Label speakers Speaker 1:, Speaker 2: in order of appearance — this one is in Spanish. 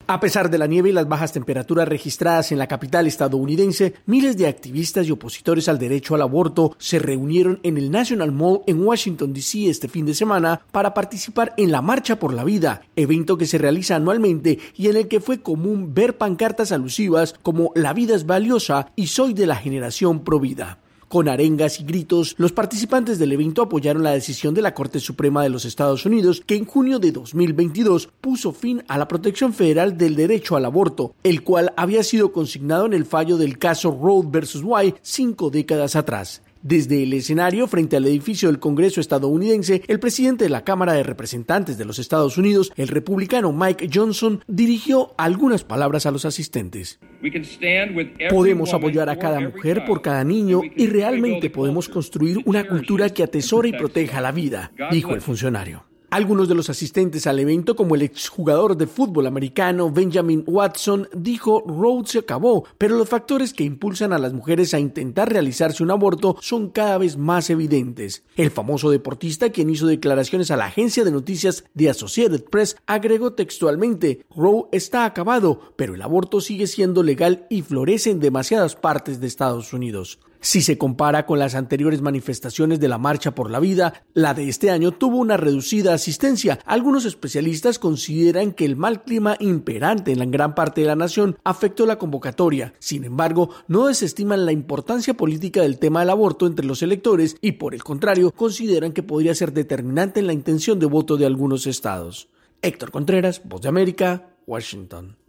Speaker 1: A pesar de la nieve y las bajas temperaturas registradas en la capital estadounidense, miles de activistas y opositores al derecho al aborto se reunieron en el National Mall en Washington, D.C. este fin de semana para participar en la Marcha por la Vida, evento que se realiza anualmente y en el que fue común ver pancartas alusivas como "La vida es valiosa" y "Soy de la generación pro vida". Con arengas y gritos, los participantes del evento apoyaron la decisión de la Corte Suprema de los Estados Unidos, que en junio de 2022 puso fin a la protección federal del derecho al aborto, el cual había sido consignado en el fallo del caso Roe vs. Wade 5 décadas atrás. Desde el escenario, frente al edificio del Congreso estadounidense, el presidente de la Cámara de Representantes de los Estados Unidos, el republicano Mike Johnson, dirigió algunas palabras a los asistentes. Podemos apoyar a cada mujer por cada niño y realmente podemos construir una cultura que atesore y proteja la vida, dijo el funcionario. Algunos de los asistentes al evento, como el exjugador de fútbol americano Benjamin Watson, dijo: "Roe se acabó, pero los factores que impulsan a las mujeres a intentar realizarse un aborto son cada vez más evidentes". El famoso deportista, quien hizo declaraciones a la agencia de noticias The Associated Press, agregó textualmente: "Roe está acabado, pero el aborto sigue siendo legal y florece en demasiadas partes de Estados Unidos". Si se compara con las anteriores manifestaciones de la Marcha por la Vida, la de este año tuvo una reducida asistencia. Algunos especialistas consideran que el mal clima imperante en la gran parte de la nación afectó la convocatoria. Sin embargo, no desestiman la importancia política del tema del aborto entre los electores y, por el contrario, consideran que podría ser determinante en la intención de voto de algunos estados. Héctor Contreras, Voz de América, Washington.